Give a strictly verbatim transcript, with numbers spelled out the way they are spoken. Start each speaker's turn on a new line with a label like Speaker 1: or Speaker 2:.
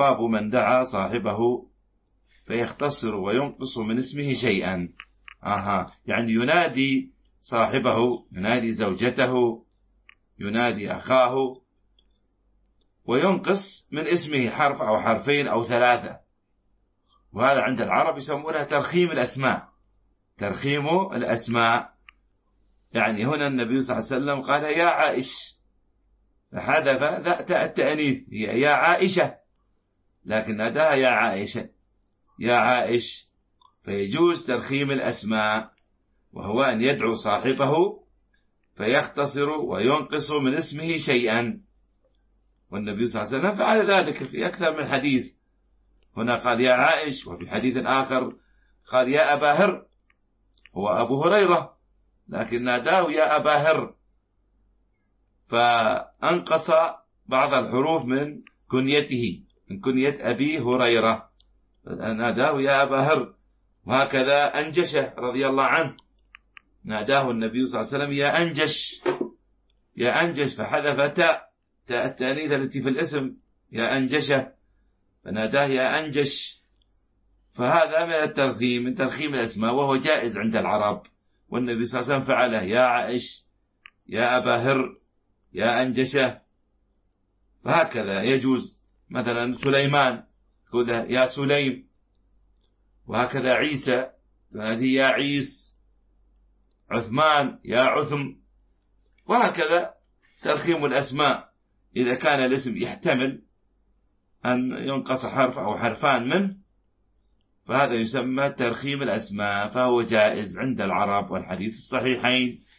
Speaker 1: باب من دعا صاحبه فيختصر وينقص من اسمه شيئا. آها يعني ينادي صاحبه، ينادي زوجته، ينادي أخاه، وينقص من اسمه حرف أو حرفين أو ثلاثة. وهذا عند العرب يسمونها ترخيم الأسماء. ترخيم الأسماء يعني هنا النبي صلى الله عليه وسلم قال يا عائش، فحذف ذات التأنيث، هي يا عائشة، لكن ناداها يا عائشة، يا عائش. فيجوز ترخيم الأسماء، وهو أن يدعو صاحبه فيختصر وينقص من اسمه شيئا. والنبي صلى الله عليه وسلم فعل ذلك في أكثر من حديث. هنا قال يا عائش، وفي حديث آخر قال يا أبا هر، هو أبو هريرة لكن ناداه يا أبا هر، فأنقص بعض الحروف من كنيته، من كنية أبي هريرة، ناداه يا أبا هر. وهكذا أنجش رضي الله عنه، ناداه النبي صلى الله عليه وسلم يا أنجش، يا أنجش، فحذف تاء تاء التأنيث التي في الاسم، يا أنجشة، فناداه يا أنجش. فهذا من الترخيم، من ترخيم الأسماء، وهو جائز عند العرب، والنبي صلى الله عليه وسلم فعله، يا عائش، يا أبا هر، يا أنجشة. فهكذا يجوز مثلا سليمان تقول يا سليم، وهكذا عيسى هذه يا عيس، عثمان يا عثم. وهكذا ترخيم الأسماء إذا كان الاسم يحتمل أن ينقص حرف أو حرفان منه، فهذا يسمى ترخيم الأسماء، فهو جائز عند العرب، والحديث الصحيحين.